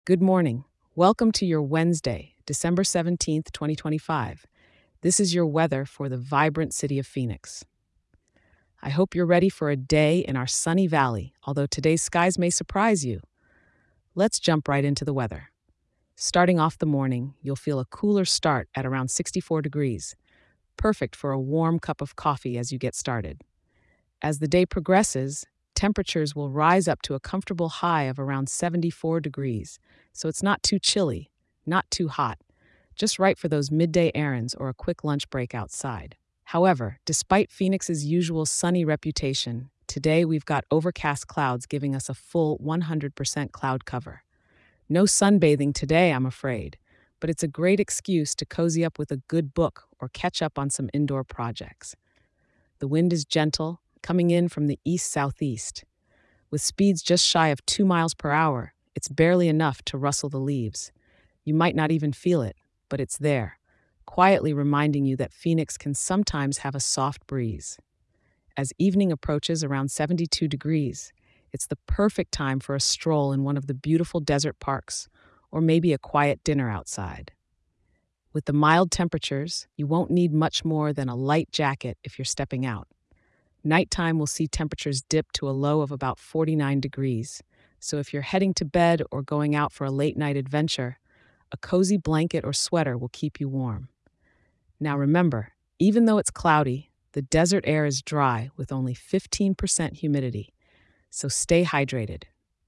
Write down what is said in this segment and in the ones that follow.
Good morning. Welcome to your Wednesday, December 17th, 2025. This is your weather for the vibrant city of Phoenix. I hope you're ready for a day in our sunny valley, although today's skies may surprise you. Let's jump right into the weather. Starting off the morning, you'll feel a cooler start at around 64 degrees, perfect for a warm cup of coffee as you get started. As the day progresses, temperatures will rise up to a comfortable high of around 74 degrees, so it's not too chilly, not too hot, just right for those midday errands or a quick lunch break outside. However, despite Phoenix's usual sunny reputation, today we've got overcast clouds giving us a full 100% cloud cover. No sunbathing today, I'm afraid, but it's a great excuse to cozy up with a good book or catch up on some indoor projects. The wind is gentle, coming in from the east-southeast. With speeds just shy of 2 miles per hour, it's barely enough to rustle the leaves. You might not even feel it, but it's there, quietly reminding you that Phoenix can sometimes have a soft breeze. As evening approaches around 72 degrees, it's the perfect time for a stroll in one of the beautiful desert parks, or maybe a quiet dinner outside. With the mild temperatures, you won't need much more than a light jacket if you're stepping out. Nighttime will see temperatures dip to a low of about 49 degrees, so if you're heading to bed or going out for a late night adventure, a cozy blanket or sweater will keep you warm. Now remember, even though it's cloudy, the desert air is dry with only 15% humidity, so stay hydrated.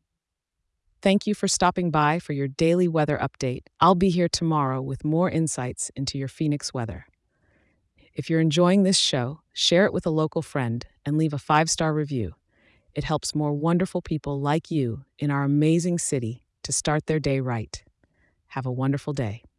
Thank you for stopping by for your daily weather update. I'll be here tomorrow with more insights into your Phoenix weather. If you're enjoying this show, share it with a local friend and leave a 5-star review. It helps more wonderful people like you in our amazing city to start their day right. Have a wonderful day.